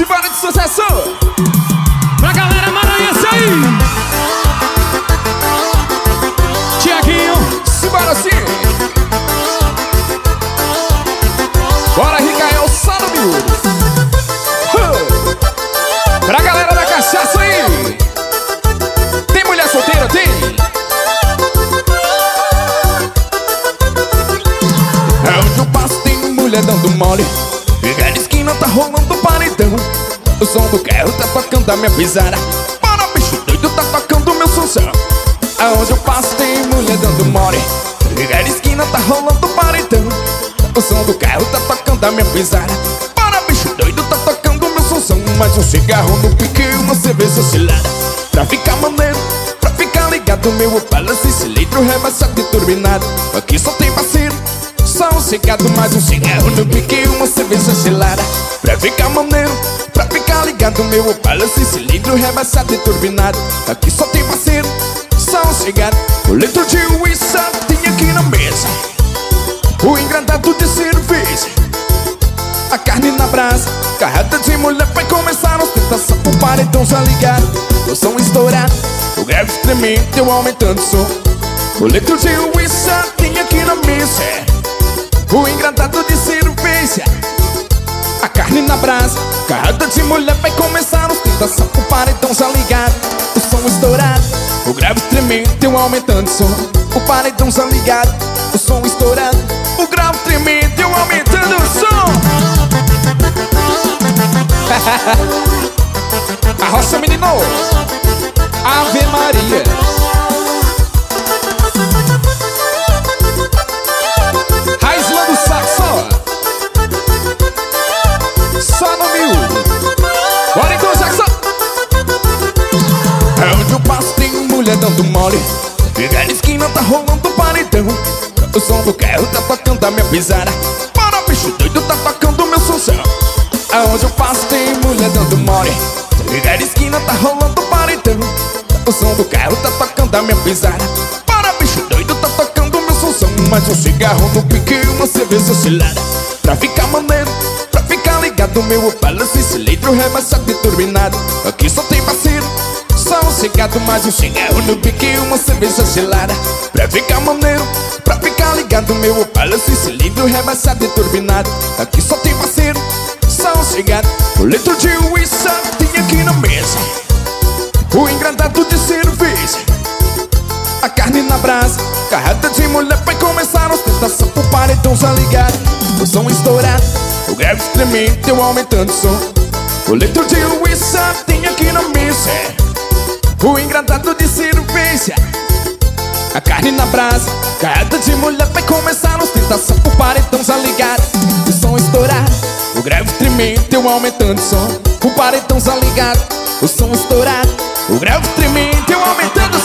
Simbora de sucesso! Pra galera maranhense aí! Tiaguinho, simbora sim! Bora, Ricael, só no miúdo! Pra galera da cachaça aí! Tem mulher solteira? Tem! Onde eu passo tem mulher dando mole. Fica na esquina, tá rolando paredão. O som do carro tá tocando a minha pisada. Bora, bicho doido, tá tocando meu sonzão. Aonde eu passo tem mulher dando mole. Fica na esquina, tá rolando paredão. O som do carro tá tocando a minha pisada. Bora, bicho doido, tá tocando meu sonzão. Mais um cigarro no pique e uma cerveja selada. Pra ficar maneiro, pra ficar ligado, meu Opala 6 cilindros rebaixado e turbinado. Aqui só tem parceiro, só um cigarro, mais um cigarro no pique e uma cerveja gelada. Pra ficar maneiro, pra ficar ligado, meu Opala 6 cilindros rebaixado e turbinado. Aqui só tem parceiro, só um cigarro. O litro de uísque tem aqui na mesa, o engradado de cerveja, a carne na brasa, carrada de mulher vai começar a ostentação. O paredão já ligado, o som estourado, o grave tremendo, eu aumentando o som. O litro de uísque tem aqui na mesa, o engradado de cerveja, a carne na brasa, carrada de mulher vai começar a ostentação. O paredão já ligado, o som estourado, o grave tremendo, eu aumentando o som. O paredão já ligado, o som estourado, o grave tremendo, eu aumentando o som. A roça, menino, Ave Maria. Raisla do saxo, só no miúdo. Bora então, Jackson. Onde eu passo tem mulher dando mole. Fica na esquina, tá rolando paredão. O som do carro tá tocando a minha pisada. Bora, bicho doido, tá tocando meu sonzão. Aonde eu passo tem mulher dando mole. Fica na esquina, tá rolando paredão. O som do carro tá tocando a minha pisada. Bora, bicho doido, tá tocando meu sonzão. Mais um cigarro no pique e uma cerveja gelada. Pra ficar maneiro, pra ficar ligado, meu Opala 6 cilindros rebaixado e turbinado. Aqui só tem parceiro, só um cigarro, mais um cigarro no pique e uma cerveja gelada. Pra ficar maneiro, pra ficar ligado, meu Opala 6 cilindros rebaixado e turbinado. Aqui só tem parceiro, só um cigarro. O litro de uísque tem aqui na mesa, o engradado de cerveja, a carne na brasa, carrada de mulher vai começar a ostentação. O paredão já ligado, o som estourado, o grave tremendo, eu aumentando o som. O litro de uísque tem aqui na mesa, o engradado de cerveja, a carne na brasa, carrada de mulher vai começar a ostentação. O paredão já ligado, o som estourado, o grave tremendo, eu aumentando o som. O paredão já ligado, o som estourado, o grave tremendo, eu aumentando o